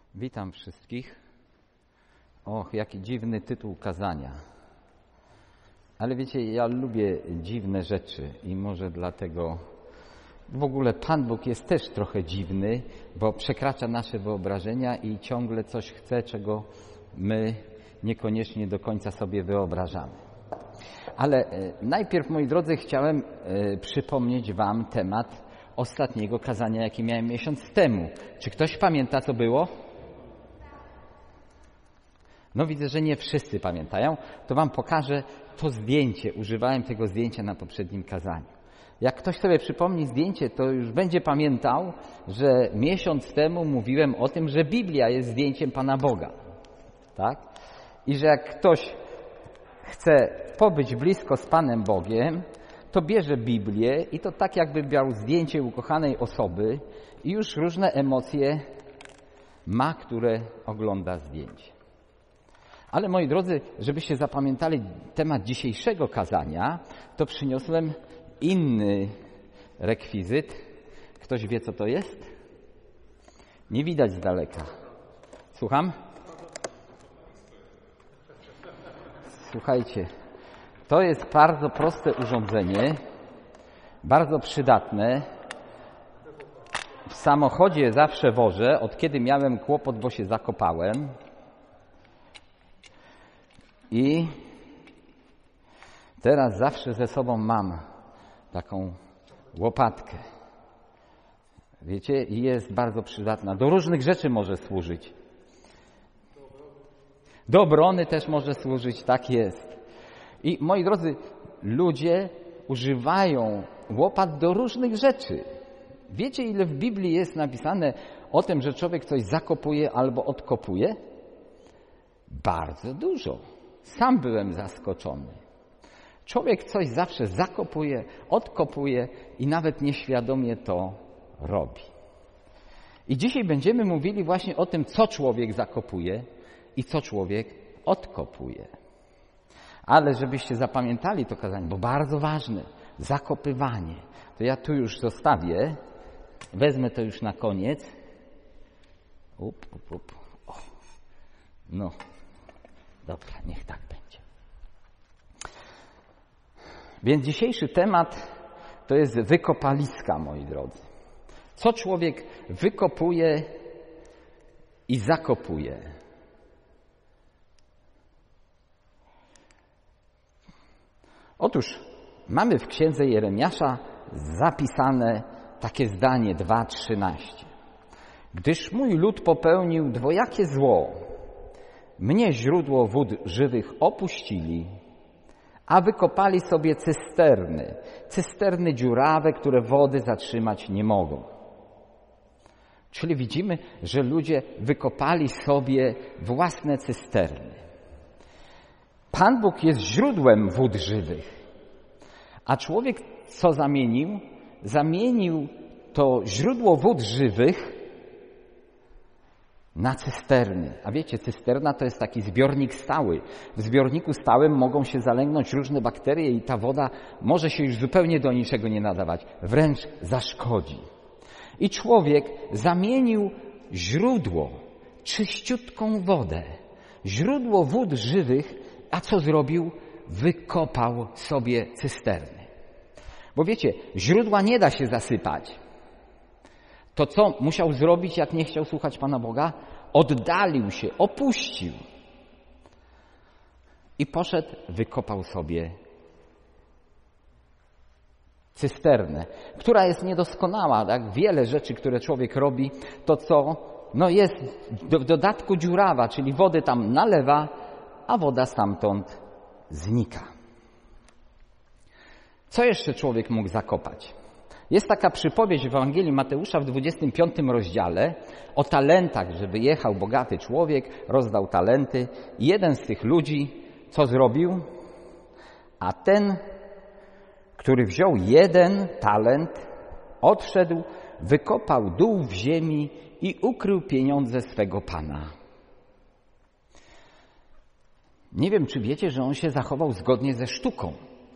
Witam wszystkich. Och, jaki dziwny tytuł kazania. Ale wiecie, ja lubię dziwne rzeczy i może dlatego w ogóle Pan Bóg jest też trochę dziwny, bo przekracza nasze wyobrażenia i ciągle coś chce, czego my niekoniecznie do końca sobie wyobrażamy. Ale najpierw, moi drodzy, chciałem przypomnieć Wam temat ostatniego kazania, jaki miałem miesiąc temu. Czy ktoś pamięta, co było? No widzę, że nie wszyscy pamiętają. To Wam pokażę to zdjęcie. Używałem tego zdjęcia na poprzednim kazaniu. Jak ktoś sobie przypomni zdjęcie, to już będzie pamiętał, że miesiąc temu mówiłem o tym, że Biblia jest zdjęciem Pana Boga. Tak? I że jak ktoś chce pobyć blisko z Panem Bogiem, to bierze Biblię i to tak jakby miał zdjęcie ukochanej osoby i już różne emocje ma, które ogląda zdjęcie. Ale moi drodzy, żebyście zapamiętali temat dzisiejszego kazania, to przyniosłem inny rekwizyt. Ktoś wie, co to jest? Nie widać z daleka. Słucham? Słuchajcie, to jest bardzo proste urządzenie, bardzo przydatne. W samochodzie zawsze wożę, od kiedy miałem kłopot, bo się zakopałem. I teraz zawsze ze sobą mam taką łopatkę. Wiecie, i jest bardzo przydatna. Do różnych rzeczy może służyć. Do obrony też może służyć, tak jest. I moi drodzy, ludzie używają łopat do różnych rzeczy. Wiecie, ile w Biblii jest napisane o tym, że człowiek coś zakopuje albo odkopuje? Bardzo dużo. Sam byłem zaskoczony. Człowiek coś zawsze zakopuje, odkopuje i nawet nieświadomie to robi. I dzisiaj będziemy mówili właśnie o tym, co człowiek zakopuje i co człowiek odkopuje. Ale żebyście zapamiętali to kazanie, bo bardzo ważne, zakopywanie, to ja tu już zostawię, wezmę to już na koniec. O. No. Dobra, niech tak będzie. Więc dzisiejszy temat to jest wykopaliska, moi drodzy. Co człowiek wykopuje i zakopuje? Otóż mamy w księdze Jeremiasza zapisane takie zdanie 2:13. Gdyż mój lud popełnił dwojakie zło, mnie źródło wód żywych opuścili, a wykopali sobie cysterny dziurawe, które wody zatrzymać nie mogą. Czyli widzimy, że ludzie wykopali sobie własne cysterny. Pan Bóg jest źródłem wód żywych, a człowiek co zamienił? Zamienił to źródło wód żywych na cysterny. A wiecie, cysterna to jest taki zbiornik stały. W zbiorniku stałym mogą się zalęgnąć różne bakterie i ta woda może się już zupełnie do niczego nie nadawać. Wręcz zaszkodzi. I człowiek zamienił źródło, czyściutką wodę, źródło wód żywych, a co zrobił? Wykopał sobie cysterny. Bo wiecie, źródła nie da się zasypać. To co musiał zrobić, jak nie chciał słuchać Pana Boga? Oddalił się, opuścił. I poszedł, wykopał sobie cysternę, która jest niedoskonała. Tak? Wiele rzeczy, które człowiek robi, to co? No jest w dodatku dziurawa, czyli wody tam nalewa, a woda stamtąd znika. Co jeszcze człowiek mógł zakopać? Jest taka przypowieść w Ewangelii Mateusza w 25 rozdziale o talentach, że wyjechał bogaty człowiek, rozdał talenty i jeden z tych ludzi co zrobił? A ten, który wziął 1 talent, odszedł, wykopał dół w ziemi i ukrył pieniądze swego pana. Nie wiem, czy wiecie, że on się zachował zgodnie ze sztuką.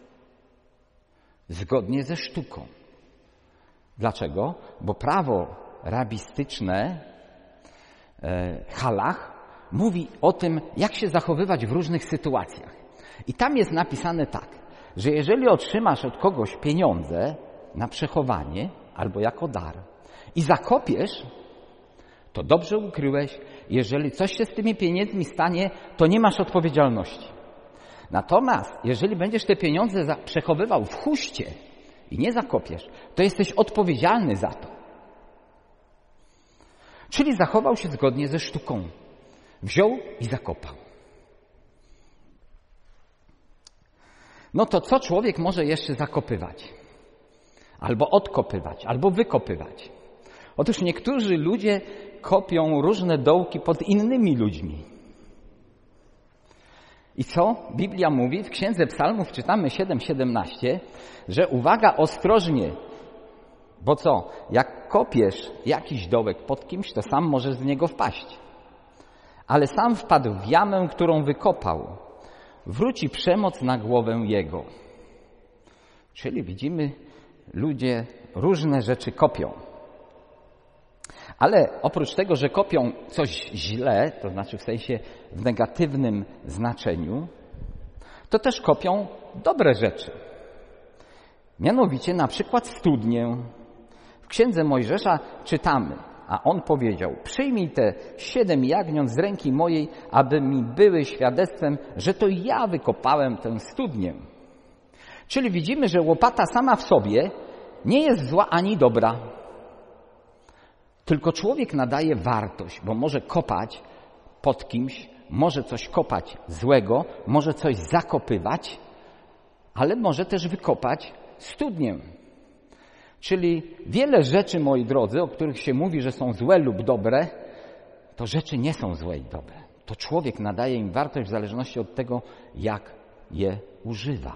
Zgodnie ze sztuką. Dlaczego? Bo prawo rabistyczne Halach mówi o tym, jak się zachowywać w różnych sytuacjach. I tam jest napisane tak, że jeżeli otrzymasz od kogoś pieniądze na przechowanie albo jako dar i zakopiesz, to dobrze ukryłeś. Jeżeli coś się z tymi pieniędzmi stanie, to nie masz odpowiedzialności. Natomiast jeżeli będziesz te pieniądze przechowywał w huście i nie zakopiesz, to jesteś odpowiedzialny za to. Czyli zachował się zgodnie ze sztuką. Wziął i zakopał. No to co człowiek może jeszcze zakopywać? Albo odkopywać, albo wykopywać. Otóż niektórzy ludzie kopią różne dołki pod innymi ludźmi. I co Biblia mówi? W Księdze Psalmów czytamy 7:17, że uwaga, ostrożnie, bo co? Jak kopiesz jakiś dołek pod kimś, to sam możesz z niego wpaść. Ale sam wpadł w jamę, którą wykopał. Wróci przemoc na głowę jego. Czyli widzimy, ludzie różne rzeczy kopią. Ale oprócz tego, że kopią coś źle, to znaczy w sensie w negatywnym znaczeniu, to też kopią dobre rzeczy. Mianowicie na przykład studnię. W Księdze Mojżesza czytamy, a on powiedział: przyjmij te 7 jagniąt z ręki mojej, aby mi były świadectwem, że to ja wykopałem tę studnię. Czyli widzimy, że łopata sama w sobie nie jest zła ani dobra. Tylko człowiek nadaje wartość, bo może kopać pod kimś, może coś kopać złego, może coś zakopywać, ale może też wykopać studnię. Czyli wiele rzeczy, moi drodzy, o których się mówi, że są złe lub dobre, to rzeczy nie są złe i dobre. To człowiek nadaje im wartość w zależności od tego, jak je używa.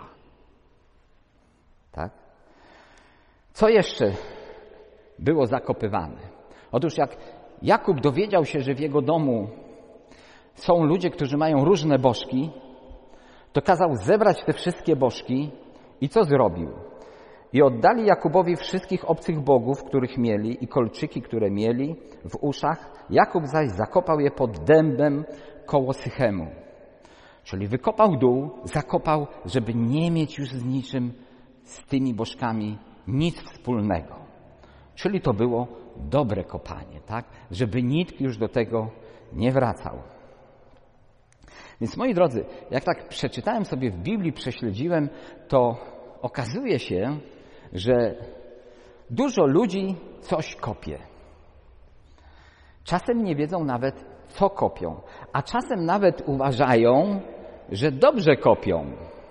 Tak? Co jeszcze było zakopywane? Otóż jak Jakub dowiedział się, że w jego domu są ludzie, którzy mają różne bożki, to kazał zebrać te wszystkie bożki i co zrobił? I oddali Jakubowi wszystkich obcych bogów, których mieli, i kolczyki, które mieli w uszach. Jakub zaś zakopał je pod dębem koło Sychemu. Czyli wykopał dół, zakopał, żeby nie mieć już z niczym, z tymi bożkami nic wspólnego. Czyli to było dobre kopanie, tak? Żeby nikt już do tego nie wracał. Więc moi drodzy, jak tak przeczytałem sobie w Biblii, prześledziłem, to okazuje się, że dużo ludzi coś kopie. Czasem nie wiedzą nawet, co kopią, a czasem nawet uważają, że dobrze kopią.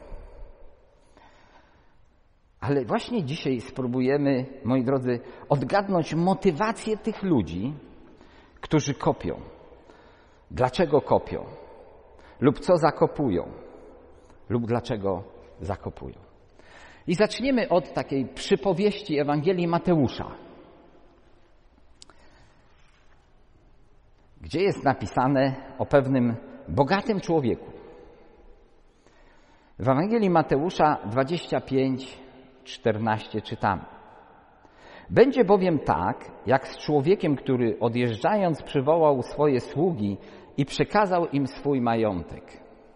Ale właśnie dzisiaj spróbujemy, moi drodzy, odgadnąć motywację tych ludzi, którzy kopią. Dlaczego kopią? Lub co zakopują? Lub dlaczego zakopują? I zaczniemy od takiej przypowieści Ewangelii Mateusza, gdzie jest napisane o pewnym bogatym człowieku. W Ewangelii Mateusza 25:14 czytamy: będzie bowiem tak, jak z człowiekiem, który odjeżdżając przywołał swoje sługi i przekazał im swój majątek.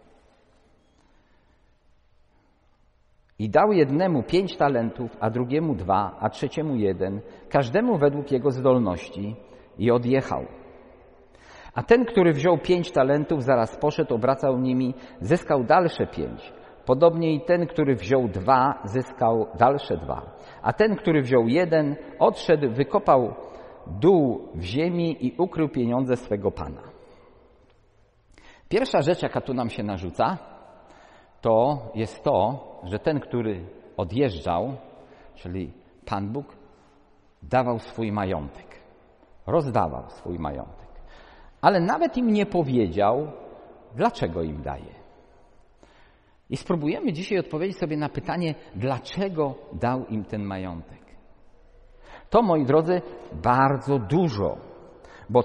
I dał jednemu 5 talentów, a drugiemu 2, a trzeciemu 1, każdemu według jego zdolności, i odjechał. A ten, który wziął 5 talentów, zaraz poszedł, obracał nimi, zyskał dalsze 5. Podobnie i ten, który wziął 2, zyskał dalsze 2. A ten, który wziął 1, odszedł, wykopał dół w ziemi i ukrył pieniądze swego pana. Pierwsza rzecz, jaka tu nam się narzuca, to jest to, że ten, który odjeżdżał, czyli Pan Bóg, dawał swój majątek. Rozdawał swój majątek. Ale nawet im nie powiedział, dlaczego im daje. I spróbujemy dzisiaj odpowiedzieć sobie na pytanie, dlaczego dał im ten majątek. To, moi drodzy, bardzo dużo, bo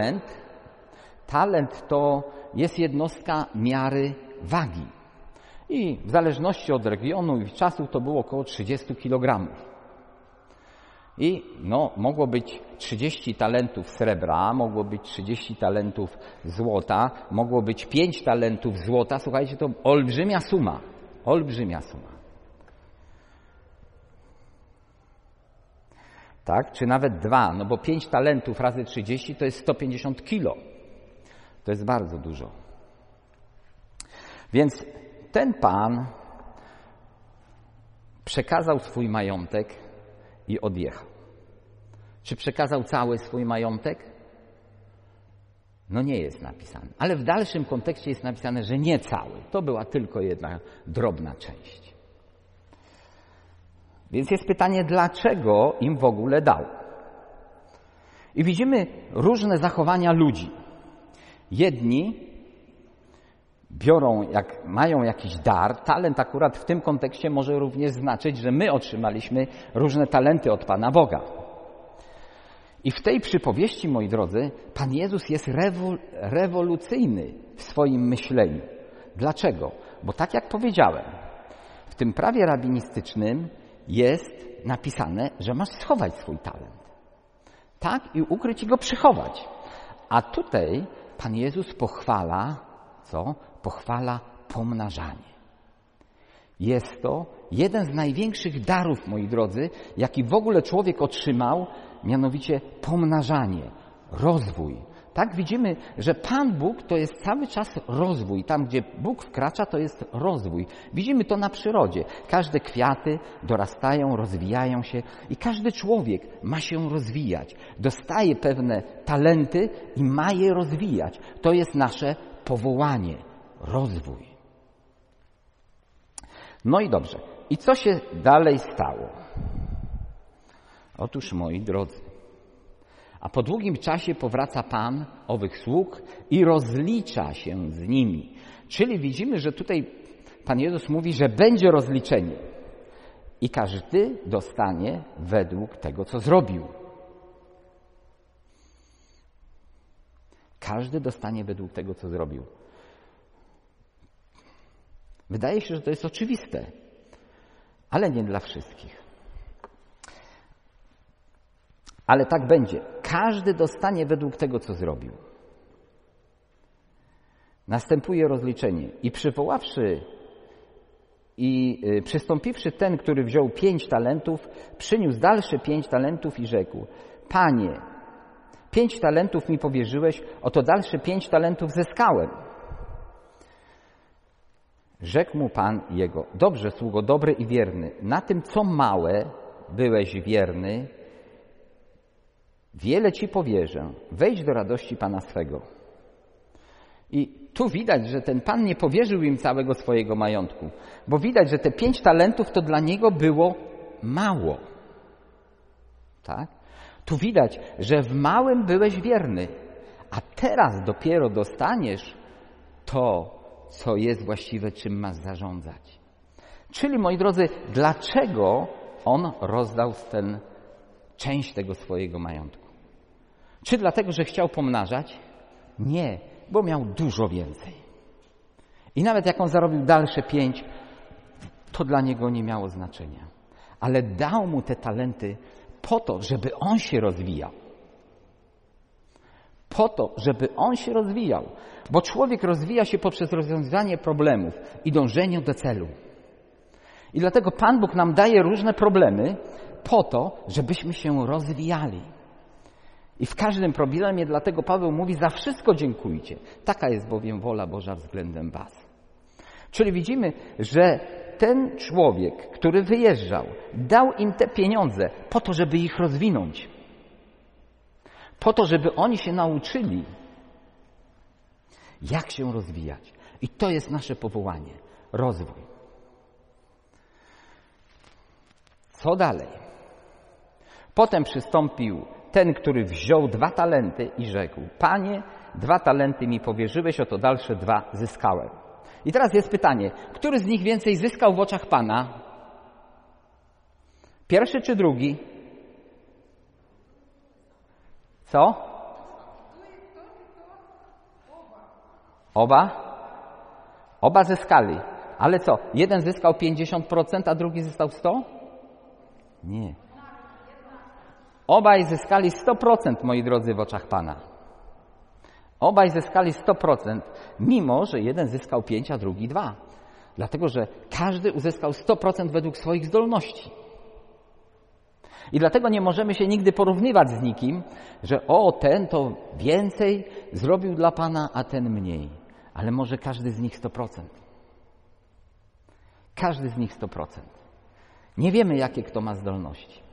talent to jest jednostka miary wagi. I w zależności od regionu i czasu to było około 30 kg. I mogło być 30 talentów srebra, mogło być 30 talentów złota, mogło być 5 talentów złota. Słuchajcie, to olbrzymia suma. Olbrzymia suma. Tak? Czy nawet 2, bo 5 talentów razy 30 to jest 150 kilo. To jest bardzo dużo. Więc ten pan przekazał swój majątek i odjechał. Czy przekazał cały swój majątek? Nie jest napisane. Ale w dalszym kontekście jest napisane, że nie cały. To była tylko jedna drobna część. Więc jest pytanie, dlaczego im w ogóle dał? I widzimy różne zachowania ludzi. Jedni biorą, jak mają jakiś dar, talent akurat w tym kontekście może również znaczyć, że my otrzymaliśmy różne talenty od Pana Boga. I w tej przypowieści, moi drodzy, Pan Jezus jest rewolucyjny w swoim myśleniu. Dlaczego? Bo tak jak powiedziałem, w tym prawie rabinistycznym jest napisane, że masz schować swój talent. Tak? I ukryć i go przychować. A tutaj Pan Jezus pochwala, co? Pochwala pomnażanie. Jest to jeden z największych darów, moi drodzy, jaki w ogóle człowiek otrzymał, mianowicie pomnażanie, rozwój. Tak widzimy, że Pan Bóg to jest cały czas rozwój. Tam, gdzie Bóg wkracza, to jest rozwój. Widzimy to na przyrodzie. Każde kwiaty dorastają, rozwijają się i każdy człowiek ma się rozwijać. Dostaje pewne talenty i ma je rozwijać. To jest nasze powołanie, rozwój. I dobrze. I co się dalej stało? Otóż, moi drodzy, a po długim czasie powraca Pan owych sług i rozlicza się z nimi. Czyli widzimy, że tutaj Pan Jezus mówi, że będzie rozliczenie. I każdy dostanie według tego, co zrobił. Każdy dostanie według tego, co zrobił. Wydaje się, że to jest oczywiste, ale nie dla wszystkich. Ale tak będzie. Każdy dostanie według tego, co zrobił. Następuje rozliczenie. I przystąpiwszy ten, który wziął 5 talentów, przyniósł dalsze 5 talentów i rzekł: Panie, 5 talentów mi powierzyłeś, oto dalsze 5 talentów zyskałem. Rzekł mu Pan jego: Dobrze, sługo dobry i wierny, na tym, co małe byłeś wierny, wiele Ci powierzę, wejdź do radości Pana swego. I tu widać, że ten Pan nie powierzył im całego swojego majątku, bo widać, że te 5 talentów to dla niego było mało. Tak? Tu widać, że w małym byłeś wierny, a teraz dopiero dostaniesz to, co jest właściwe, czym masz zarządzać. Czyli, moi drodzy, dlaczego on rozdał część tego swojego majątku? Czy dlatego, że chciał pomnażać? Nie, bo miał dużo więcej. I nawet jak on zarobił dalsze 5, to dla niego nie miało znaczenia. Ale dał mu te talenty po to, żeby on się rozwijał. Po to, żeby on się rozwijał. Bo człowiek rozwija się poprzez rozwiązywanie problemów i dążenie do celu. I dlatego Pan Bóg nam daje różne problemy po to, żebyśmy się rozwijali. I w każdym problemie, dlatego Paweł mówi: za wszystko dziękujcie. Taka jest bowiem wola Boża względem was. Czyli widzimy, że ten człowiek, który wyjeżdżał, dał im te pieniądze po to, żeby ich rozwinąć. Po to, żeby oni się nauczyli, jak się rozwijać. I to jest nasze powołanie. Rozwój. Co dalej? Potem przystąpił ten, który wziął 2 talenty i rzekł: Panie, 2 talenty mi powierzyłeś, oto dalsze 2 zyskałem. I teraz jest pytanie, który z nich więcej zyskał w oczach Pana? Pierwszy czy drugi? Co? Oba zyskali. Ale co? Jeden zyskał 50%, a drugi zyskał 100%? Nie. Obaj zyskali 100%, moi drodzy, w oczach Pana. Obaj zyskali 100%, mimo że jeden zyskał 5, a drugi 2. Dlatego, że każdy uzyskał 100% według swoich zdolności. I dlatego nie możemy się nigdy porównywać z nikim, że ten to więcej zrobił dla Pana, a ten mniej. Ale może każdy z nich 100%. Każdy z nich 100%. Nie wiemy, jakie kto ma zdolności.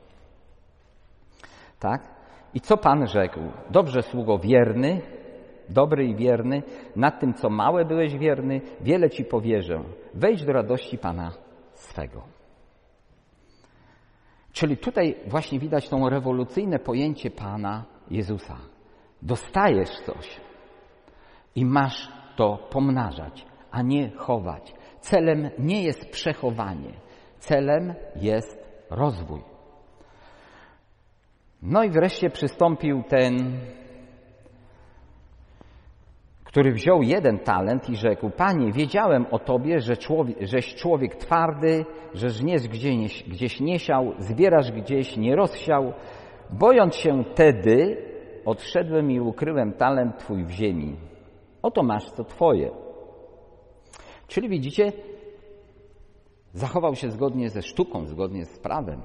Tak? I co Pan rzekł? Dobrze, sługo wierny, dobry i wierny, nad tym, co małe byłeś wierny, wiele Ci powierzę. Wejdź do radości Pana swego. Czyli tutaj właśnie widać to rewolucyjne pojęcie Pana Jezusa. Dostajesz coś i masz to pomnażać, a nie chować. Celem nie jest przechowanie, celem jest rozwój. No i wreszcie przystąpił ten, który wziął 1 talent i rzekł: Panie, wiedziałem o Tobie, żeś człowiek twardy, że żniesz gdzieś nie siał, zbierasz gdzieś nie rozsiał. Bojąc się tedy, odszedłem i ukryłem talent Twój w ziemi. Oto masz co Twoje. Czyli widzicie, zachował się zgodnie ze sztuką, zgodnie z prawem,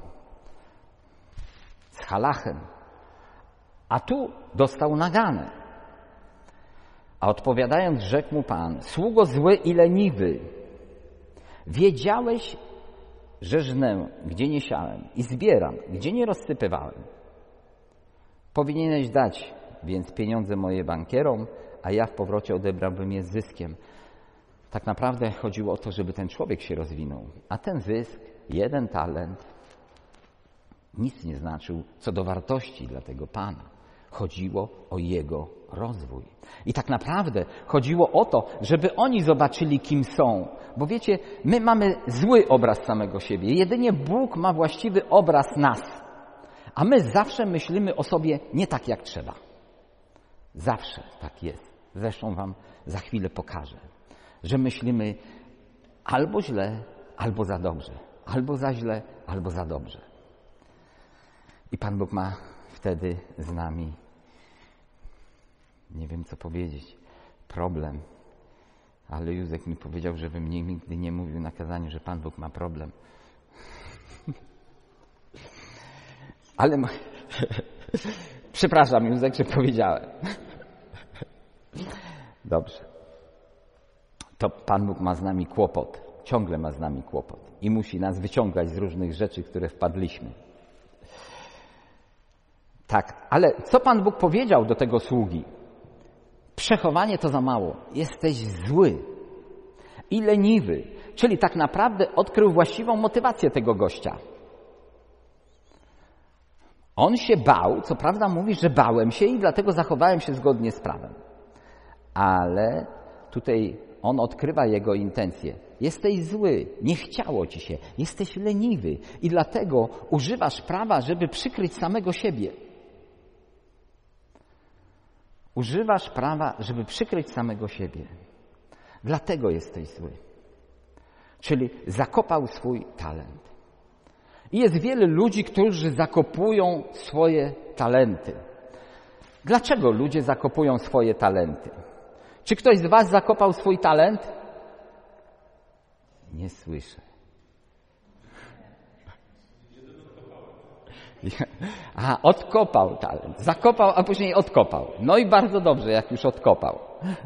z halachem. A tu dostał naganę. A odpowiadając, rzekł mu Pan: sługo zły i leniwy, wiedziałeś, że żnę, gdzie nie siałem i zbieram, gdzie nie rozsypywałem. Powinieneś dać więc pieniądze moje bankierom, a ja w powrocie odebrałbym je z zyskiem. Tak naprawdę chodziło o to, żeby ten człowiek się rozwinął. A ten zysk, 1 talent, nic nie znaczył co do wartości dla tego Pana. Chodziło o jego rozwój. I tak naprawdę chodziło o to, żeby oni zobaczyli, kim są. Bo wiecie, my mamy zły obraz samego siebie. Jedynie Bóg ma właściwy obraz nas. A my zawsze myślimy o sobie nie tak, jak trzeba. Zawsze tak jest. Zresztą wam za chwilę pokażę, że myślimy albo źle, albo za dobrze. Albo za źle, albo za dobrze. I Pan Bóg ma wtedy z nami, nie wiem co powiedzieć, problem. Ale Józek mi powiedział, żebym nigdy nie mówił na kazaniu, że Pan Bóg ma problem. Ale przepraszam, Józek, że powiedziałem. Dobrze. To Pan Bóg ma z nami kłopot. Ciągle ma z nami kłopot. I musi nas wyciągać z różnych rzeczy, które wpadliśmy. Tak, ale co Pan Bóg powiedział do tego sługi? Przechowanie to za mało. Jesteś zły i leniwy. Czyli tak naprawdę odkrył właściwą motywację tego gościa. On się bał, co prawda mówi, że bałem się i dlatego zachowałem się zgodnie z prawem. Ale tutaj on odkrywa jego intencje. Jesteś zły, nie chciało ci się, jesteś leniwy i dlatego używasz prawa, żeby przykryć samego siebie. Używasz prawa, żeby przykryć samego siebie. Dlatego jesteś zły. Czyli zakopał swój talent. I jest wiele ludzi, którzy zakopują swoje talenty. Dlaczego ludzie zakopują swoje talenty? Czy ktoś z was zakopał swój talent? Nie słyszę. A, odkopał talent. Zakopał, a później odkopał. No i bardzo dobrze, jak już odkopał.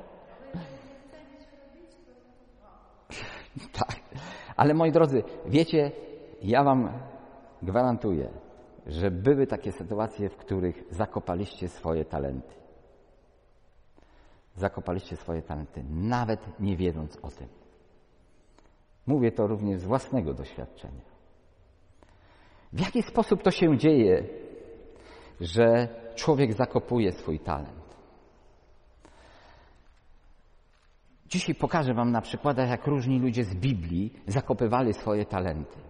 Tak. Ale moi drodzy, wiecie, ja wam gwarantuję, że były takie sytuacje, w których zakopaliście swoje talenty. Zakopaliście swoje talenty, nawet nie wiedząc o tym. Mówię to również z własnego doświadczenia. W jaki sposób to się dzieje, że człowiek zakopuje swój talent? Dzisiaj pokażę wam na przykładach, jak różni ludzie z Biblii zakopywali swoje talenty.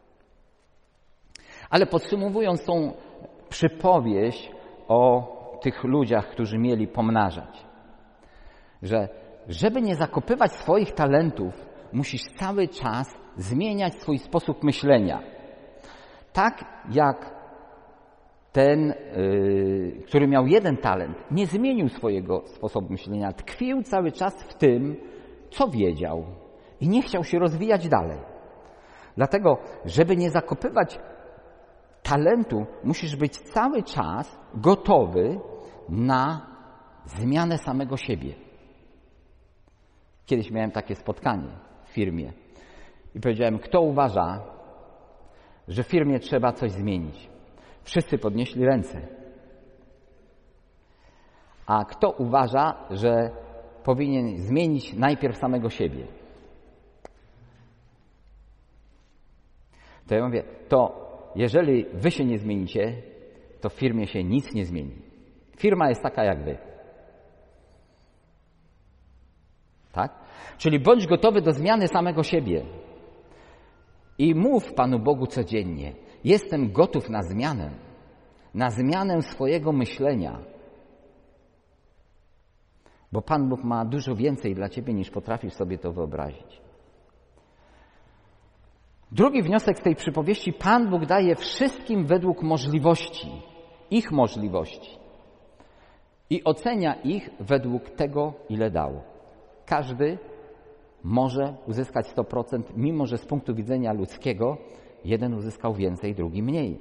Ale podsumowując tą przypowieść o tych ludziach, którzy mieli pomnażać, że żeby nie zakopywać swoich talentów, musisz cały czas zmieniać swój sposób myślenia. Tak jak ten, który miał 1 talent, nie zmienił swojego sposobu myślenia. Tkwił cały czas w tym, co wiedział i nie chciał się rozwijać dalej. Dlatego, żeby nie zakopywać talentu, musisz być cały czas gotowy na zmianę samego siebie. Kiedyś miałem takie spotkanie w firmie i powiedziałem, kto uważa, że w firmie trzeba coś zmienić? Wszyscy podnieśli ręce. A kto uważa, że powinien zmienić najpierw samego siebie? To ja mówię, to jeżeli wy się nie zmienicie, to w firmie się nic nie zmieni. Firma jest taka jak wy. Tak? Czyli bądź gotowy do zmiany samego siebie. I mów Panu Bogu codziennie, jestem gotów na zmianę swojego myślenia. Bo Pan Bóg ma dużo więcej dla ciebie, niż potrafisz sobie to wyobrazić. Drugi wniosek z tej przypowieści, Pan Bóg daje wszystkim według możliwości, ich możliwości. I ocenia ich według tego, ile dał. Każdy może uzyskać 100%, mimo że z punktu widzenia ludzkiego jeden uzyskał więcej, drugi mniej.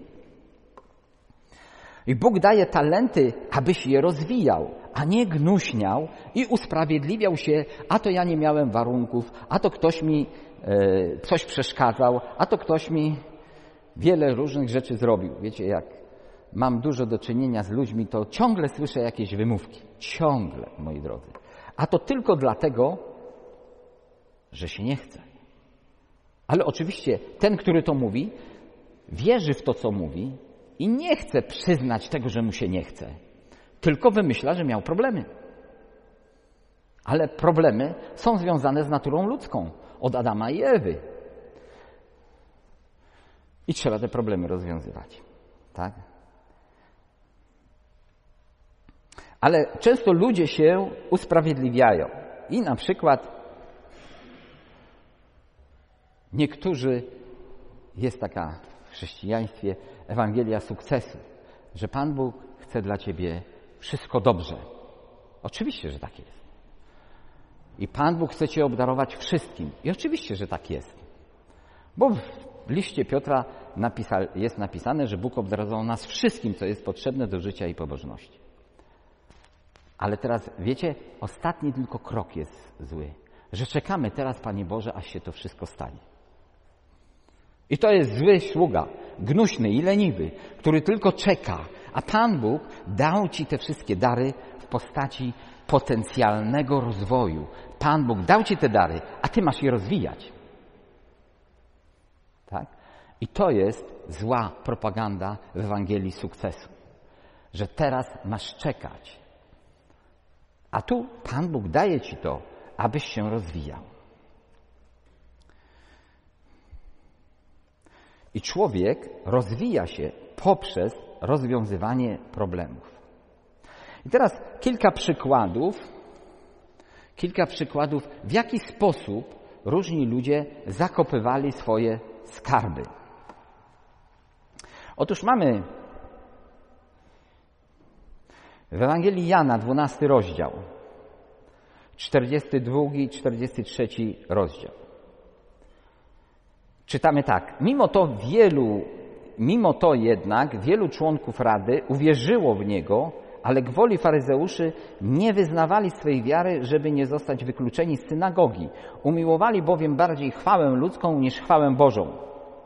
I Bóg daje talenty, abyś je rozwijał, a nie gnuśniał i usprawiedliwiał się, a to ja nie miałem warunków, a to ktoś mi coś przeszkadzał, a to ktoś mi wiele różnych rzeczy zrobił. Wiecie, jak mam dużo do czynienia z ludźmi, to ciągle słyszę jakieś wymówki. Ciągle, moi drodzy. A to tylko dlatego, że się nie chce. Ale oczywiście ten, który to mówi, wierzy w to, co mówi i nie chce przyznać tego, że mu się nie chce. Tylko wymyśla, że miał problemy. Ale problemy są związane z naturą ludzką. Od Adama i Ewy. I trzeba te problemy rozwiązywać. Tak? Ale często ludzie się usprawiedliwiają. I na przykład niektórzy, jest taka w chrześcijaństwie Ewangelia sukcesu, że Pan Bóg chce dla ciebie wszystko dobrze. Oczywiście, że tak jest. I Pan Bóg chce cię obdarować wszystkim. I oczywiście, że tak jest. Bo w liście Piotra jest napisane, że Bóg obdarował nas wszystkim, co jest potrzebne do życia i pobożności. Ale teraz, wiecie, ostatni tylko krok jest zły. Że czekamy teraz, Panie Boże, aż się to wszystko stanie. I to jest zły sługa, gnuśny i leniwy, który tylko czeka. A Pan Bóg dał ci te wszystkie dary w postaci potencjalnego rozwoju. Pan Bóg dał ci te dary, a ty masz je rozwijać. Tak? I to jest zła propaganda w Ewangelii sukcesu. Że teraz masz czekać. A tu Pan Bóg daje ci to, abyś się rozwijał. I człowiek rozwija się poprzez rozwiązywanie problemów. I teraz kilka przykładów, w jaki sposób różni ludzie zakopywali swoje skarby. Otóż mamy w Ewangelii Jana 12 rozdział, 42 i 43 rozdział. Czytamy tak. Mimo to jednak wielu członków Rady uwierzyło w Niego, ale gwoli faryzeuszy nie wyznawali swej wiary, żeby nie zostać wykluczeni z synagogi. Umiłowali bowiem bardziej chwałę ludzką niż chwałę Bożą.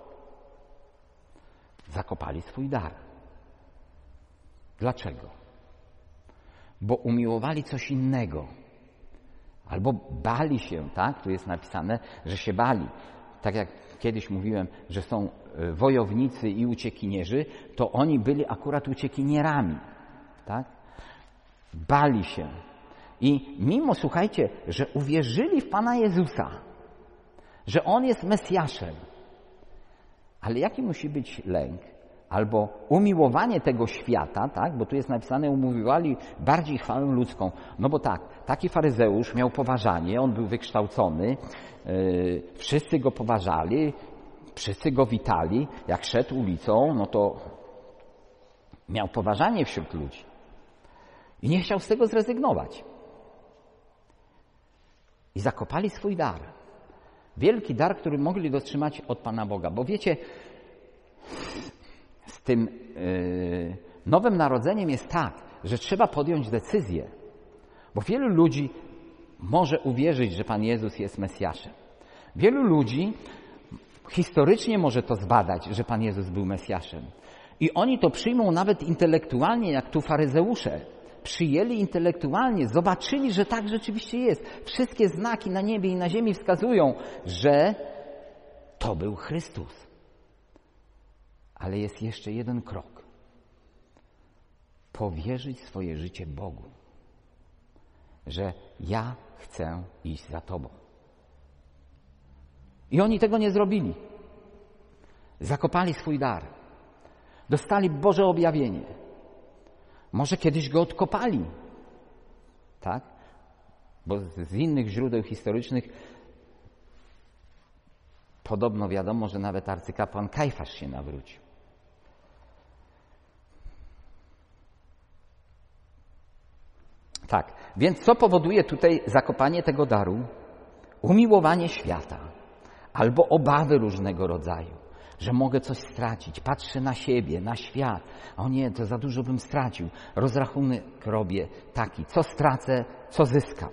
Zakopali swój dar. Dlaczego? Bo umiłowali coś innego. Albo bali się, tak? Tu jest napisane, że się bali. Tak jak kiedyś mówiłem, że są wojownicy i uciekinierzy, to oni byli akurat uciekinierami. Tak? Bali się. I mimo, słuchajcie, że uwierzyli w Pana Jezusa, że On jest Mesjaszem, ale jaki musi być lęk? Albo umiłowanie tego świata, tak? Bo tu jest napisane, umiłowali bardziej chwałę ludzką. No bo tak, taki faryzeusz miał poważanie, on był wykształcony, wszyscy go poważali, wszyscy go witali. Jak szedł ulicą, no to Miał poważanie wśród ludzi i nie chciał z tego zrezygnować. I zakopali swój dar. Wielki dar, który mogli dotrzymać od Pana Boga. Bo wiecie, z tym nowym narodzeniem jest tak, że trzeba podjąć decyzję. Bo wielu ludzi może uwierzyć, że Pan Jezus jest Mesjaszem. Wielu ludzi historycznie może to zbadać, że Pan Jezus był Mesjaszem. I oni to przyjmą nawet intelektualnie, jak tu faryzeusze. Przyjęli intelektualnie, zobaczyli, że tak rzeczywiście jest. Wszystkie znaki na niebie i na ziemi wskazują, że to był Chrystus. Ale jest jeszcze jeden krok. Powierzyć swoje życie Bogu. Że ja chcę iść za Tobą. I oni tego nie zrobili. Zakopali swój dar. Dostali Boże objawienie. Może kiedyś go odkopali. Tak? Bo z innych źródeł historycznych podobno wiadomo, że nawet arcykapłan Kajfasz się nawrócił. Tak, więc co powoduje tutaj zakopanie tego daru? Umiłowanie świata albo obawy różnego rodzaju, że mogę coś stracić. Patrzę na siebie, na świat. O nie, to za dużo bym stracił. Rozrachunek robię taki, co stracę, co zyskam.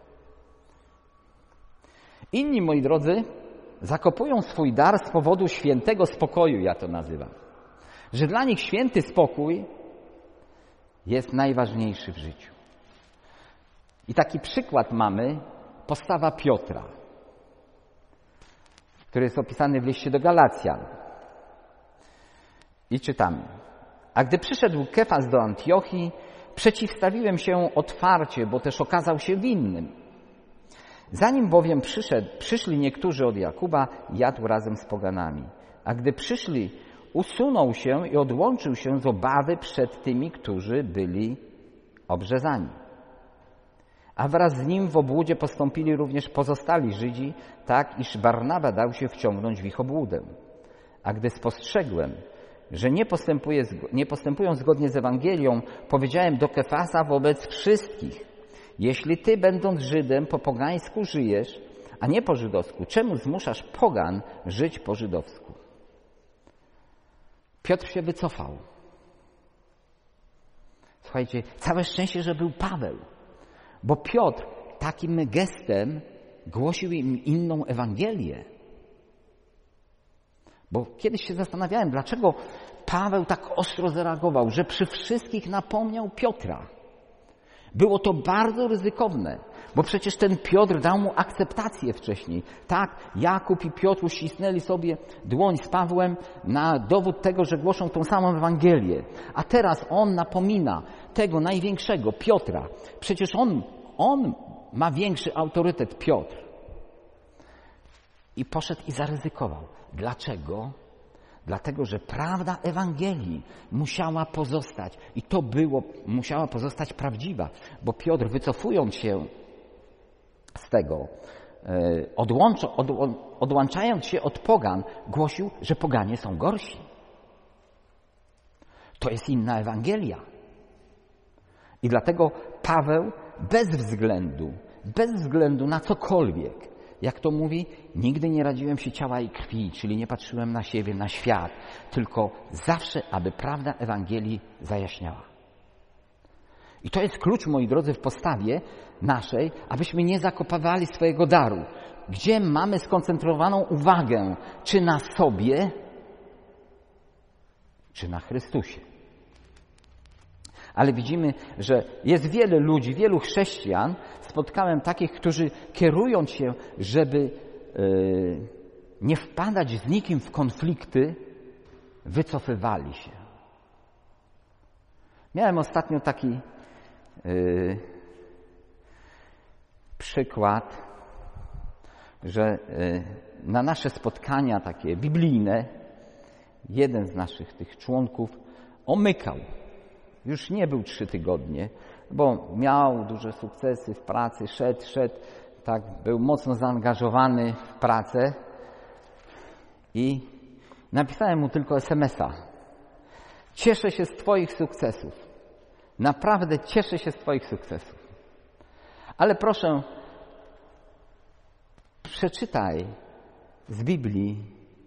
Inni, moi drodzy, zakopują swój dar z powodu świętego spokoju, ja to nazywam. Że dla nich święty spokój jest najważniejszy w życiu. I taki przykład mamy, postawa Piotra, który jest opisany w liście do Galacjan. I czytamy. A gdy przyszedł Kefas do Antiochii, przeciwstawiłem się otwarcie, bo też okazał się winnym. Zanim bowiem przyszli niektórzy od Jakuba, jadł razem z poganami. A gdy przyszli, usunął się i odłączył się z obawy przed tymi, którzy byli obrzezani. A wraz z nim w obłudzie postąpili również pozostali Żydzi, tak iż Barnaba dał się wciągnąć w ich obłudę. A gdy spostrzegłem, że nie postępują zgodnie z Ewangelią, powiedziałem do Kefasa wobec wszystkich: jeśli ty, będąc Żydem, po pogańsku żyjesz, a nie po żydowsku, czemu zmuszasz pogan żyć po żydowsku? Piotr się wycofał. Słuchajcie, całe szczęście, że był Paweł, bo Piotr takim gestem głosił im inną Ewangelię. Bo kiedyś się zastanawiałem, dlaczego Paweł tak ostro zareagował, że przy wszystkich napomniał Piotra. Było to bardzo ryzykowne, bo przecież ten Piotr dał mu akceptację wcześniej. Tak, Jakub i Piotr uścisnęli sobie dłoń z Pawłem na dowód tego, że głoszą tą samą Ewangelię. A teraz on napomina tego największego, Piotra. Przecież on ma większy autorytet, Piotr. I poszedł i zaryzykował. Dlaczego? Dlatego, że prawda Ewangelii musiała pozostać. I to musiała pozostać prawdziwa. Bo Piotr, wycofując się z tego, odłączając się od pogan, głosił, że poganie są gorsi. To jest inna Ewangelia. I dlatego Paweł bez względu na cokolwiek, jak to mówi, nigdy nie radziłem się ciała i krwi, czyli nie patrzyłem na siebie, na świat, tylko zawsze, aby prawda Ewangelii zajaśniała. I to jest klucz, moi drodzy, w postawie naszej, abyśmy nie zakopywali swojego daru. Gdzie mamy skoncentrowaną uwagę? Czy na sobie, czy na Chrystusie? Ale widzimy, że jest wiele ludzi, wielu chrześcijan, spotkałem takich, którzy kierując się, żeby nie wpadać z nikim w konflikty, wycofywali się. Miałem ostatnio taki przykład, że na nasze spotkania takie biblijne jeden z naszych tych członków omykał. Już nie był 3 tygodnie, bo miał duże sukcesy w pracy, szedł, tak, był mocno zaangażowany w pracę i napisałem mu tylko SMS-a. Cieszę się z Twoich sukcesów. Naprawdę cieszę się z Twoich sukcesów. Ale proszę, przeczytaj z Biblii.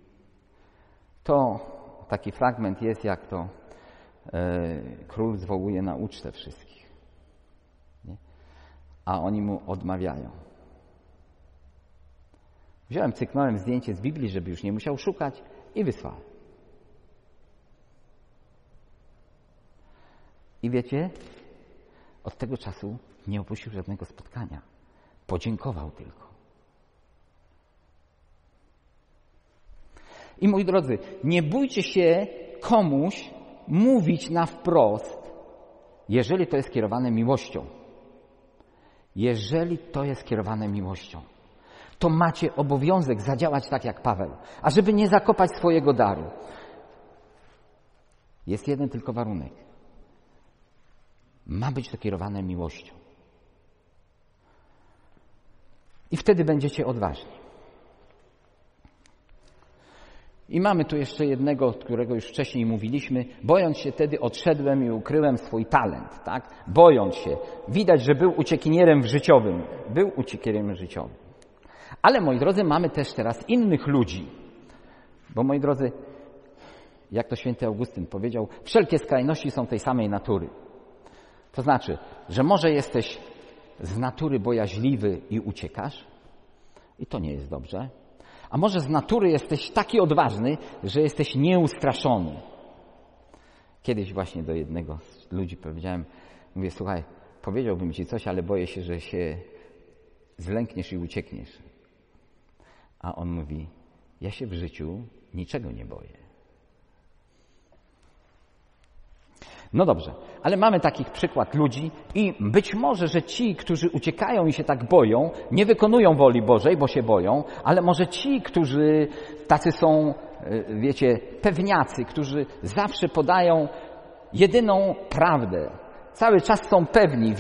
To taki fragment jest, jak to król zwołuje na ucztę wszystkich. Nie? A oni mu odmawiają. Wziąłem, cyknąłem zdjęcie z Biblii, żeby już nie musiał szukać i wysłałem. I wiecie, od tego czasu nie opuścił żadnego spotkania. Podziękował tylko. I moi drodzy, nie bójcie się komuś mówić na wprost, jeżeli to jest kierowane miłością. Jeżeli to jest kierowane miłością, to macie obowiązek zadziałać tak jak Paweł, ażeby nie zakopać swojego daru. Jest jeden tylko warunek. Ma być to kierowane miłością. I wtedy będziecie odważni. I mamy tu jeszcze jednego, o którego już wcześniej mówiliśmy. Bojąc się wtedy odszedłem i ukryłem swój talent. Tak? Bojąc się. Widać, że był uciekinierem życiowym. Był uciekinierem życiowym. Ale, moi drodzy, mamy też teraz innych ludzi. Bo, moi drodzy, jak to święty Augustyn powiedział, wszelkie skrajności są tej samej natury. To znaczy, że może jesteś z natury bojaźliwy i uciekasz i to nie jest dobrze. A może z natury jesteś taki odważny, że jesteś nieustraszony. Kiedyś właśnie do jednego z ludzi powiedziałem, mówię, słuchaj, powiedziałbym ci coś, ale boję się, że się zlękniesz i uciekniesz. A on mówi, ja się w życiu niczego nie boję. No dobrze, ale mamy takich przykład ludzi i być może, że ci, którzy uciekają i się tak boją, nie wykonują woli Bożej, bo się boją, ale może ci, którzy tacy są, wiecie, pewniacy, którzy zawsze podają jedyną prawdę, cały czas są pewni,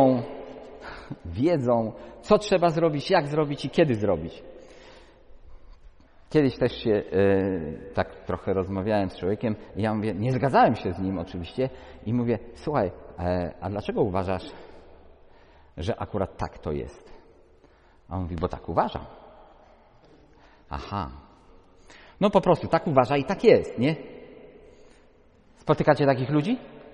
wiedzą, co trzeba zrobić, jak zrobić i kiedy zrobić. Kiedyś też się tak trochę rozmawiałem z człowiekiem i ja mówię, nie zgadzałem się z nim oczywiście i mówię, słuchaj, a dlaczego uważasz, że akurat tak to jest? A on mówi, bo tak uważam. Aha. No po prostu tak uważa i tak jest, nie? Spotykacie takich ludzi?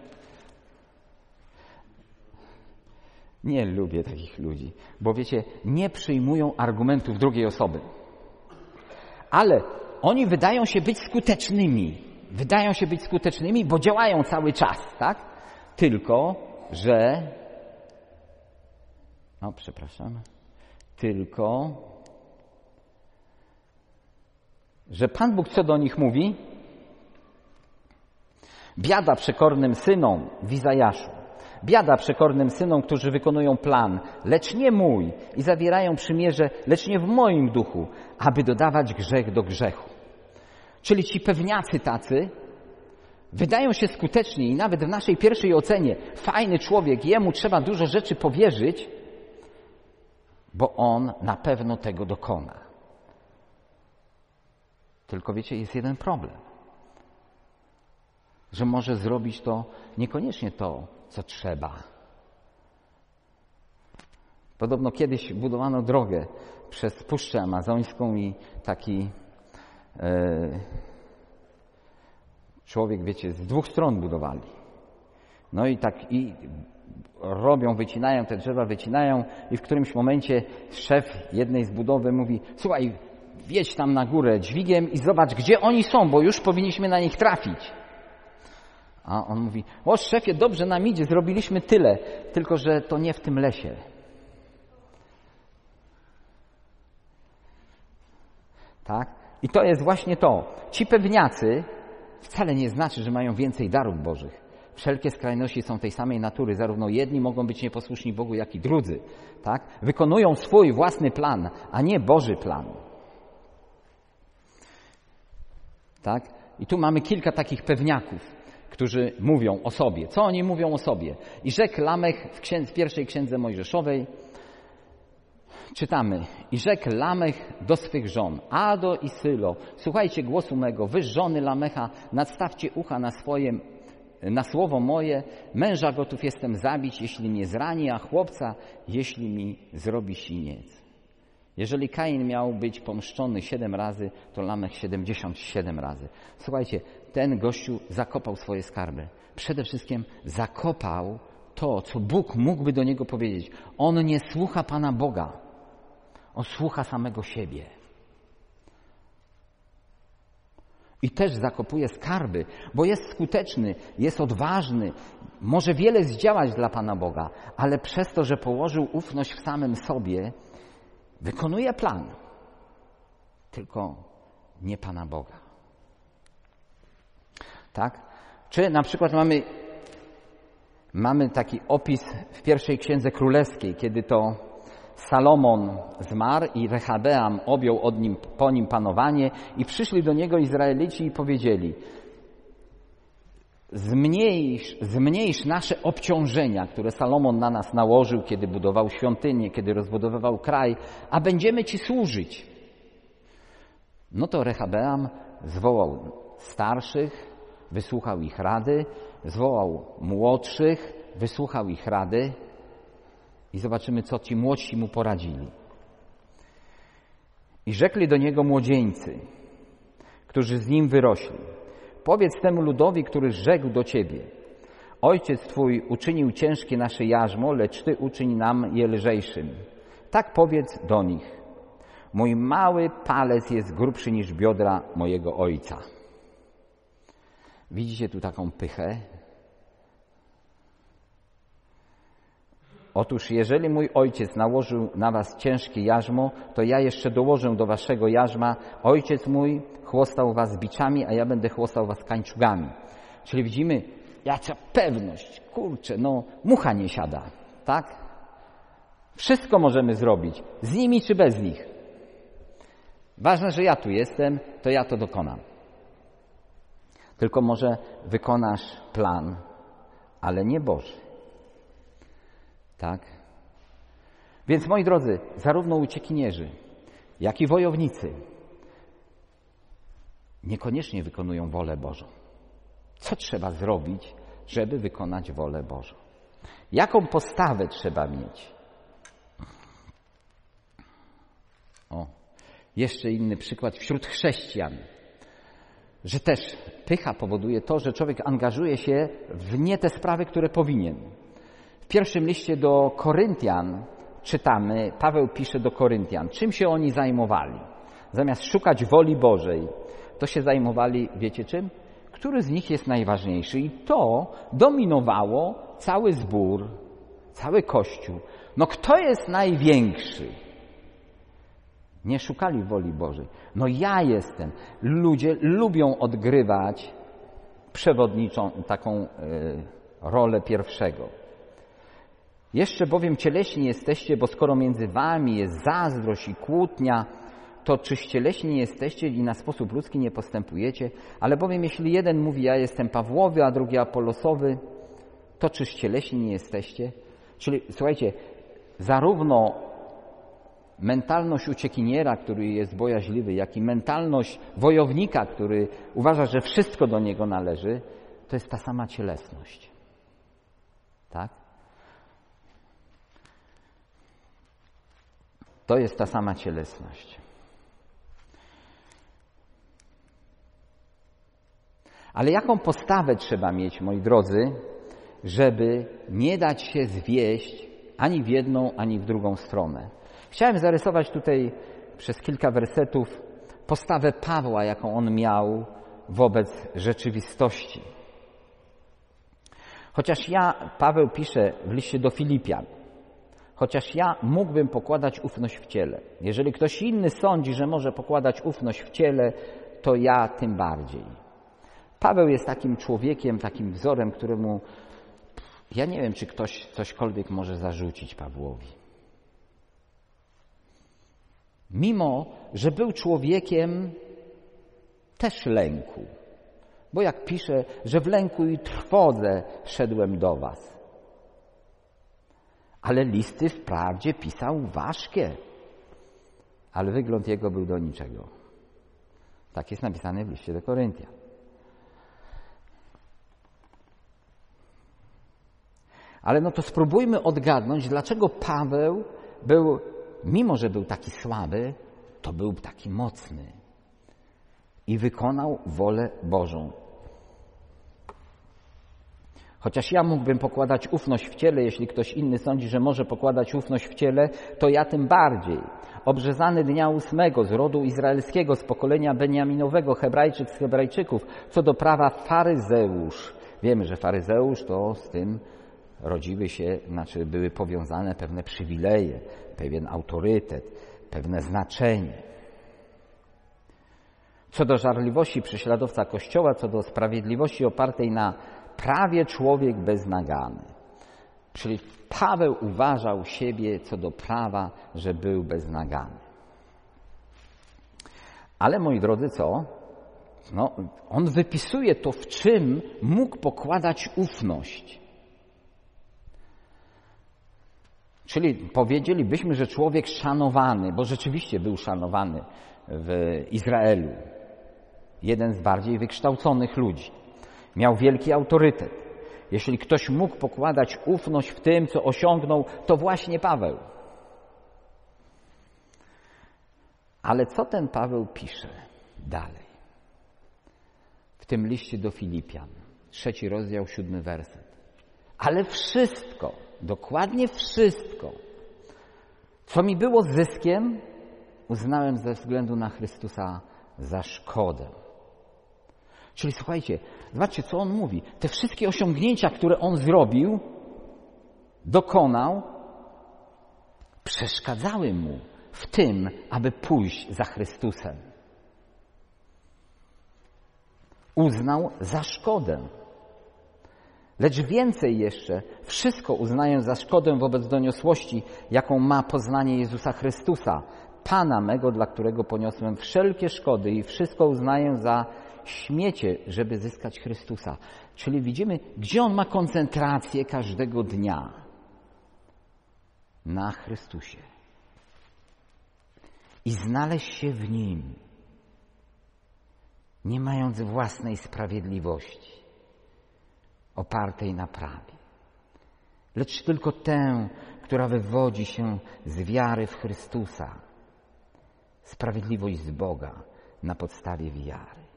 Nie lubię takich ludzi, bo wiecie, nie przyjmują argumentów drugiej osoby. Ale oni wydają się być skutecznymi. Bo działają cały czas, tak? Tylko, że Pan Bóg co do nich mówi? Biada przekornym synom w Izajaszu. Biada przekornym synom, którzy wykonują plan, lecz nie mój i zawierają przymierze, lecz nie w moim duchu, aby dodawać grzech do grzechu. Czyli ci pewniacy tacy wydają się skuteczni i nawet w naszej pierwszej ocenie fajny człowiek, jemu trzeba dużo rzeczy powierzyć, bo on na pewno tego dokona. Tylko wiecie, jest jeden problem. Że może zrobić to niekoniecznie to, co trzeba. Podobno kiedyś budowano drogę przez Puszczę Amazońską i taki człowiek, wiecie, z dwóch stron budowali. No i tak i robią, wycinają te drzewa, i w którymś momencie szef jednej z budowy mówi, słuchaj, wjedź tam na górę dźwigiem i zobacz, gdzie oni są, bo już powinniśmy na nich trafić. A on mówi, o szefie, dobrze nam idzie, zrobiliśmy tyle, tylko że to nie w tym lesie. Tak? I to jest właśnie to. Ci pewniacy wcale nie znaczy, że mają więcej darów bożych. Wszelkie skrajności są tej samej natury. Zarówno jedni mogą być nieposłuszni Bogu, jak i drudzy. Tak? Wykonują swój własny plan, a nie Boży plan. Tak? I tu mamy kilka takich pewniaków, którzy mówią o sobie. Co oni mówią o sobie? I rzekł Lamech w pierwszej księdze Mojżeszowej, czytamy, i rzekł Lamech do swych żon, Ado i Sylo, słuchajcie głosu mego, wy żony Lamecha, nadstawcie ucha na swoje na słowo moje, męża gotów jestem zabić, jeśli mnie zrani, a chłopca, jeśli mi zrobi siniec. Jeżeli Kain miał być pomszczony 7 razy, to Lamech 77 razy. Słuchajcie, ten gościu zakopał swoje skarby. Przede wszystkim zakopał to, co Bóg mógłby do niego powiedzieć. On nie słucha Pana Boga. On słucha samego siebie. I też zakopuje skarby, bo jest skuteczny, jest odważny, może wiele zdziałać dla Pana Boga, ale przez to, że położył ufność w samym sobie, wykonuje plan, tylko nie Pana Boga. Tak? Czy na przykład mamy taki opis w pierwszej Księdze Królewskiej, kiedy to Salomon zmarł i Rehabeam objął po nim panowanie i przyszli do niego Izraelici i powiedzieli: zmniejsz nasze obciążenia, które Salomon na nas nałożył, kiedy budował świątynię, kiedy rozbudowywał kraj, a będziemy Ci służyć. No to Rehabeam zwołał starszych, wysłuchał ich rady, zwołał młodszych, wysłuchał ich rady i zobaczymy, co ci młodsi mu poradzili. I rzekli do niego młodzieńcy, którzy z nim wyrośli: powiedz temu ludowi, który rzekł do ciebie: ojciec twój uczynił ciężkie nasze jarzmo, lecz ty uczyń nam je lżejszym. Tak powiedz do nich: mój mały palec jest grubszy niż biodra mojego ojca. Widzicie tu taką pychę? Otóż jeżeli mój ojciec nałożył na was ciężkie jarzmo, to ja jeszcze dołożę do waszego jarzma. Ojciec mój chłostał was biczami, a ja będę chłostał was kańczugami. Czyli widzimy, jaka pewność, kurczę, mucha nie siada, tak? Wszystko możemy zrobić, z nimi czy bez nich. Ważne, że ja tu jestem, to ja to dokonam. Tylko może wykonasz plan, ale nie Boży. Tak? Więc moi drodzy, zarówno uciekinierzy, jak i wojownicy niekoniecznie wykonują wolę Bożą. Co trzeba zrobić, żeby wykonać wolę Bożą? Jaką postawę trzeba mieć? Jeszcze inny przykład wśród chrześcijan, że też pycha powoduje to, że człowiek angażuje się w nie te sprawy, które powinien. W pierwszym liście do Koryntian czytamy, Paweł pisze do Koryntian, czym się oni zajmowali. Zamiast szukać woli Bożej, to się zajmowali, wiecie czym? Który z nich jest najważniejszy? I to dominowało cały zbór, cały Kościół. Kto jest największy? Nie szukali woli Bożej. Ja jestem. Ludzie lubią odgrywać przewodniczą taką rolę pierwszego. Jeszcze bowiem cieleśni jesteście, bo skoro między wami jest zazdrość i kłótnia, to czyż cieleśni jesteście i na sposób ludzki nie postępujecie? Ale bowiem jeśli jeden mówi: ja jestem Pawłowy, a drugi Apolosowy, to czyż cieleśni nie jesteście? Czyli słuchajcie, zarówno mentalność uciekiniera, który jest bojaźliwy, jak i mentalność wojownika, który uważa, że wszystko do niego należy, to jest ta sama cielesność. Tak? To jest ta sama cielesność. Ale jaką postawę trzeba mieć, moi drodzy, żeby nie dać się zwieść ani w jedną, ani w drugą stronę? Chciałem zarysować tutaj przez kilka wersetów postawę Pawła, jaką on miał wobec rzeczywistości. Paweł pisze w liście do Filipian: chociaż ja mógłbym pokładać ufność w ciele. Jeżeli ktoś inny sądzi, że może pokładać ufność w ciele, to ja tym bardziej. Paweł jest takim człowiekiem, takim wzorem, któremu ja nie wiem, czy ktoś cośkolwiek może zarzucić Pawłowi. Mimo że był człowiekiem też lęku. Bo jak pisze, że w lęku i trwodze szedłem do was. Ale listy wprawdzie pisał ważkie, ale wygląd jego był do niczego. Tak jest napisane w liście do Koryntian. Ale no to spróbujmy odgadnąć, dlaczego Paweł był, mimo że był taki słaby, to był taki mocny i wykonał wolę Bożą. Chociaż ja mógłbym pokładać ufność w ciele, jeśli ktoś inny sądzi, że może pokładać ufność w ciele, to ja tym bardziej. Obrzezany dnia 8 z rodu izraelskiego, z pokolenia Beniaminowego, Hebrajczyk z Hebrajczyków, co do prawa faryzeusz. Wiemy, że faryzeusz to z tym rodziły się, były powiązane pewne przywileje, pewien autorytet, pewne znaczenie. Co do żarliwości prześladowca Kościoła, co do sprawiedliwości opartej na prawie człowiek beznagany. Czyli Paweł uważał siebie co do prawa, że był beznagany. Ale moi drodzy, co? On wypisuje to, w czym mógł pokładać ufność. Czyli powiedzielibyśmy, że człowiek szanowany, bo rzeczywiście był szanowany w Izraelu. Jeden z bardziej wykształconych ludzi. Miał wielki autorytet. Jeśli ktoś mógł pokładać ufność w tym, co osiągnął, to właśnie Paweł. Ale co ten Paweł pisze dalej? W tym liście do Filipian, 3 rozdział, 7 werset. Ale wszystko, dokładnie wszystko, co mi było zyskiem, uznałem ze względu na Chrystusa za szkodę. Czyli słuchajcie, zobaczcie, co on mówi. Te wszystkie osiągnięcia, które on zrobił, dokonał, przeszkadzały mu w tym, aby pójść za Chrystusem. Uznał za szkodę. Lecz więcej jeszcze, wszystko uznaję za szkodę wobec doniosłości, jaką ma poznanie Jezusa Chrystusa, Pana mego, dla którego poniosłem wszelkie szkody i wszystko uznaję za śmiecie, żeby zyskać Chrystusa. Czyli widzimy, gdzie on ma koncentrację każdego dnia. Na Chrystusie. I znaleźć się w Nim, nie mając własnej sprawiedliwości, opartej na prawie, lecz tylko tę, która wywodzi się z wiary w Chrystusa, sprawiedliwość z Boga na podstawie wiary.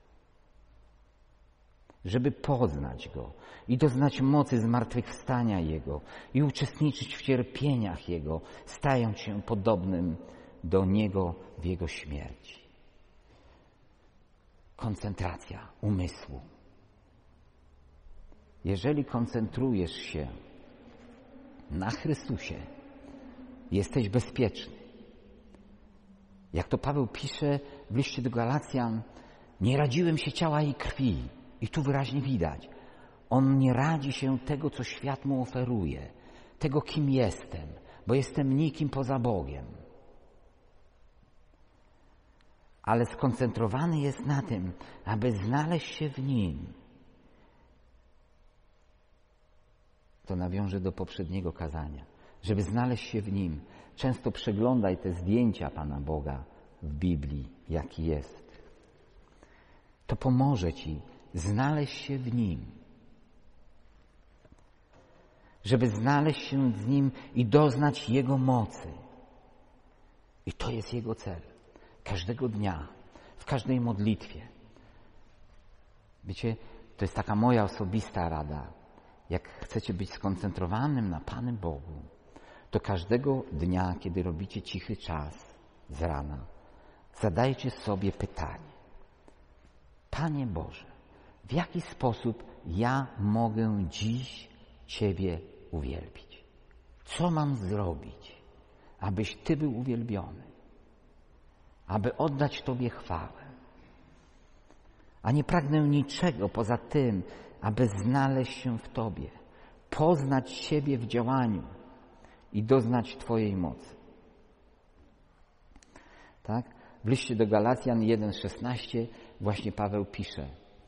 Żeby poznać Go i doznać mocy zmartwychwstania Jego i uczestniczyć w cierpieniach Jego, stając się podobnym do Niego w Jego śmierci. Koncentracja umysłu. Jeżeli koncentrujesz się na Chrystusie, jesteś bezpieczny. Jak to Paweł pisze w liście do Galacjan, nie radziłem się ciała i krwi. I tu wyraźnie widać, on nie radzi się tego, co świat mu oferuje, tego, kim jestem, bo jestem nikim poza Bogiem. Ale skoncentrowany jest na tym, aby znaleźć się w Nim. To nawiążę do poprzedniego kazania. Żeby znaleźć się w Nim, często przeglądaj te zdjęcia Pana Boga w Biblii, jaki jest. To pomoże Ci znaleźć się w Nim. Żeby znaleźć się z Nim i doznać Jego mocy. I to jest Jego cel. Każdego dnia, w każdej modlitwie. Wiecie, to jest taka moja osobista rada. Jak chcecie być skoncentrowanym na Panu Bogu, to każdego dnia, kiedy robicie cichy czas z rana, zadajcie sobie pytanie. Panie Boże, w jaki sposób ja mogę dziś Ciebie uwielbić? Co mam zrobić, abyś Ty był uwielbiony? Aby oddać Tobie chwałę. A nie pragnę niczego poza tym, aby znaleźć się w Tobie, poznać siebie w działaniu i doznać Twojej mocy. Tak? W liście do Galacjan 1,16 właśnie Paweł pisze,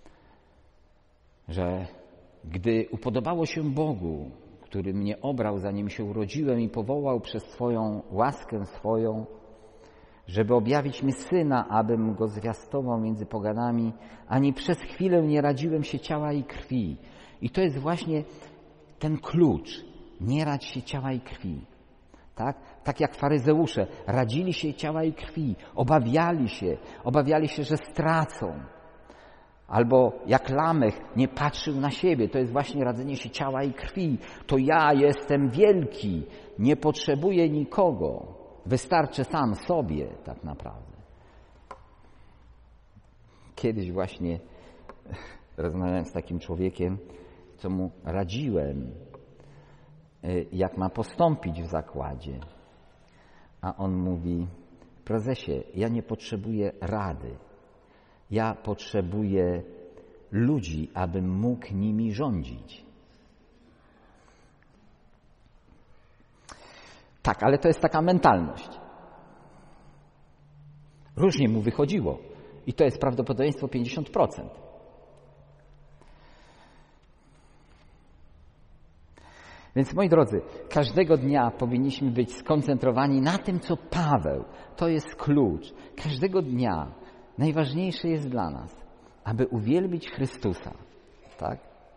że gdy upodobało się Bogu, który mnie obrał, zanim się urodziłem i powołał przez swoją łaskę swoją, żeby objawić mi Syna, abym Go zwiastował między poganami, ani przez chwilę nie radziłem się ciała i krwi. I to jest właśnie ten klucz, nie radź się ciała i krwi. Tak jak faryzeusze, radzili się ciała i krwi, obawiali się, że stracą. Albo jak Lamech nie patrzył na siebie, to jest właśnie radzenie się ciała i krwi. To ja jestem wielki, nie potrzebuję nikogo, wystarczę sam sobie tak naprawdę. Kiedyś właśnie rozmawiałem z takim człowiekiem, co mu radziłem, jak ma postąpić w zakładzie. A on mówi: prezesie, ja nie potrzebuję rady. Ja potrzebuję ludzi, abym mógł nimi rządzić. Tak, ale to jest taka mentalność. Różnie mu wychodziło. I to jest prawdopodobieństwo 50%. Więc moi drodzy, każdego dnia powinniśmy być skoncentrowani na tym, co Paweł. To jest klucz. Każdego dnia najważniejsze jest dla nas, aby uwielbić Chrystusa. Tak?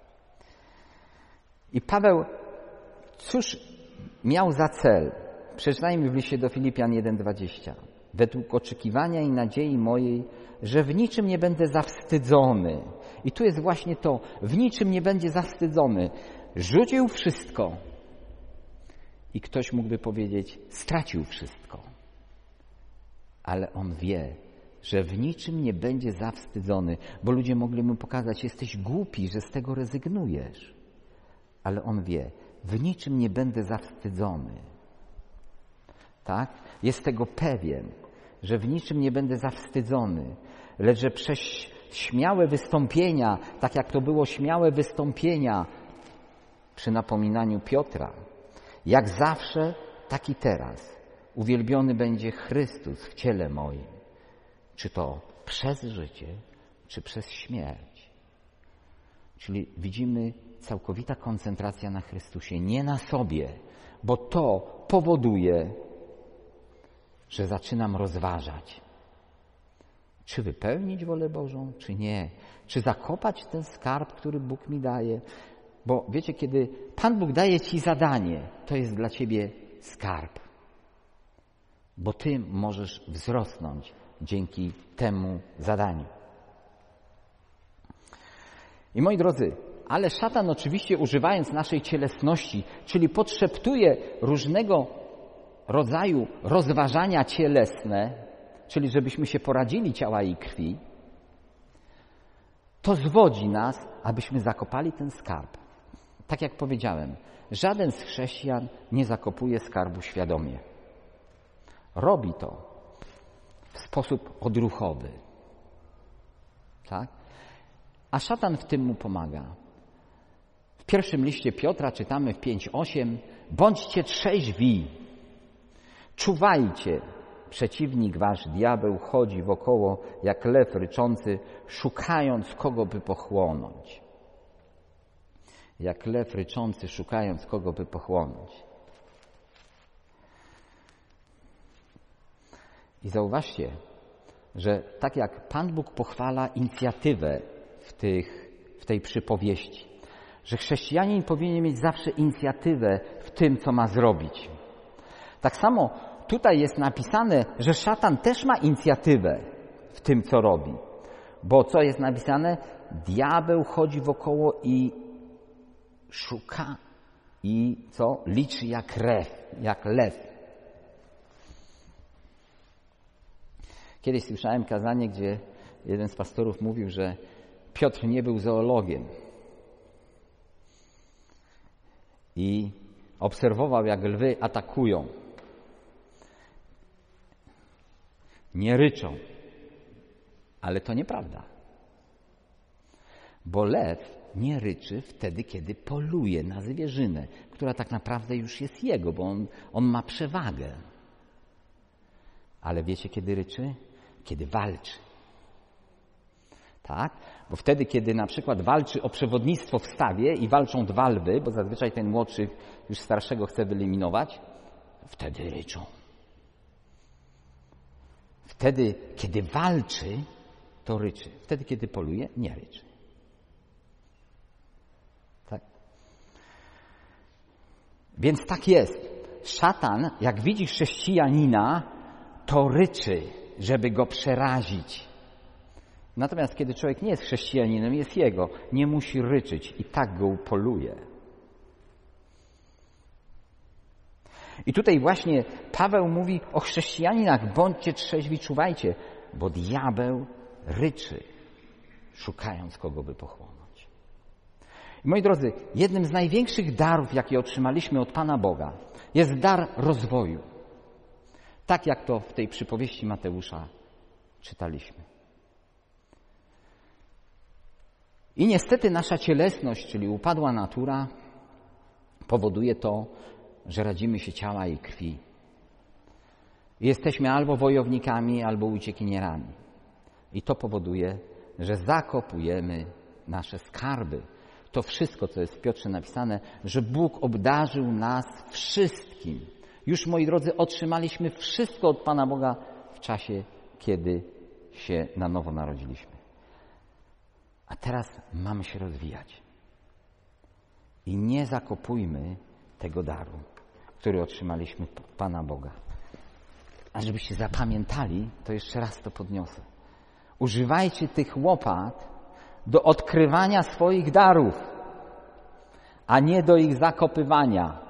I Paweł, cóż miał za cel? Przeczytajmy w liście do Filipian 1:20. Według oczekiwania i nadziei mojej, że w niczym nie będę zawstydzony. I tu jest właśnie to, w niczym nie będzie zawstydzony. Rzucił wszystko. I ktoś mógłby powiedzieć, stracił wszystko. Ale on wie, że w niczym nie będzie zawstydzony, bo ludzie mogli mu pokazać, jesteś głupi, że z tego rezygnujesz. Ale on wie, w niczym nie będę zawstydzony. Tak? Jest tego pewien, że w niczym nie będę zawstydzony, lecz że przez śmiałe wystąpienia, tak jak to było śmiałe wystąpienia przy napominaniu Piotra, jak zawsze, tak i teraz, uwielbiony będzie Chrystus w ciele moim. Czy to przez życie, czy przez śmierć. Czyli widzimy całkowita koncentracja na Chrystusie, nie na sobie, bo to powoduje, że zaczynam rozważać, czy wypełnić wolę Bożą, czy nie. Czy zakopać ten skarb, który Bóg mi daje. Bo wiecie, kiedy Pan Bóg daje ci zadanie, to jest dla ciebie skarb. Bo ty możesz wzrosnąć dzięki temu zadaniu. I moi drodzy, ale szatan oczywiście używając naszej cielesności, czyli podszeptuje różnego rodzaju rozważania cielesne, czyli żebyśmy się poradzili ciała i krwi, to zwodzi nas, abyśmy zakopali ten skarb. Tak jak powiedziałem, żaden z chrześcijan nie zakopuje skarbu świadomie. Robi to w sposób odruchowy. Tak? A szatan w tym mu pomaga. W pierwszym liście Piotra czytamy w 5:8: bądźcie trzeźwi, czuwajcie. Przeciwnik wasz, diabeł, chodzi wokoło jak lew ryczący, szukając kogo by pochłonąć. Jak lew ryczący, szukając kogo by pochłonąć. I zauważcie, że tak jak Pan Bóg pochwala inicjatywę w tej przypowieści, że chrześcijanin powinien mieć zawsze inicjatywę w tym, co ma zrobić. Tak samo tutaj jest napisane, że szatan też ma inicjatywę w tym, co robi. Bo co jest napisane? Diabeł chodzi wokoło i szuka i co? Liczy jak lew. Kiedyś słyszałem kazanie, gdzie jeden z pastorów mówił, że Piotr nie był zoologiem. I obserwował, jak lwy atakują. Nie ryczą. Ale to nieprawda. Bo lew nie ryczy wtedy, kiedy poluje na zwierzynę, która tak naprawdę już jest jego, bo on ma przewagę. Ale wiecie, kiedy ryczy? Kiedy walczy. Tak? Bo wtedy, kiedy na przykład walczy o przewodnictwo w stawie i walczą dwa lwy, bo zazwyczaj ten młodszy już starszego chce wyeliminować, wtedy ryczą. Wtedy, kiedy walczy, to ryczy. Wtedy, kiedy poluje, nie ryczy. Tak? Więc tak jest. Szatan, jak widzi chrześcijanina, to ryczy, żeby go przerazić. Natomiast kiedy człowiek nie jest chrześcijaninem, jest jego, nie musi ryczeć i tak go upoluje. I tutaj właśnie Paweł mówi o chrześcijaninach, bądźcie trzeźwi, czuwajcie, bo diabeł ryczy, szukając kogo by pochłonąć. I moi drodzy, jednym z największych darów, jakie otrzymaliśmy od Pana Boga, jest dar rozwoju. Tak jak to w tej przypowieści Mateusza czytaliśmy. I niestety nasza cielesność, czyli upadła natura, powoduje to, że radzimy się ciała i krwi. Jesteśmy albo wojownikami, albo uciekinierami. I to powoduje, że zakopujemy nasze skarby. To wszystko, co jest w Piotrze napisane, że Bóg obdarzył nas wszystkim. Już, moi drodzy, otrzymaliśmy wszystko od Pana Boga w czasie, kiedy się na nowo narodziliśmy. A teraz mamy się rozwijać. I nie zakopujmy tego daru, który otrzymaliśmy od Pana Boga. A żebyście zapamiętali, to jeszcze raz to podniosę. Używajcie tych łopat do odkrywania swoich darów, a nie do ich zakopywania.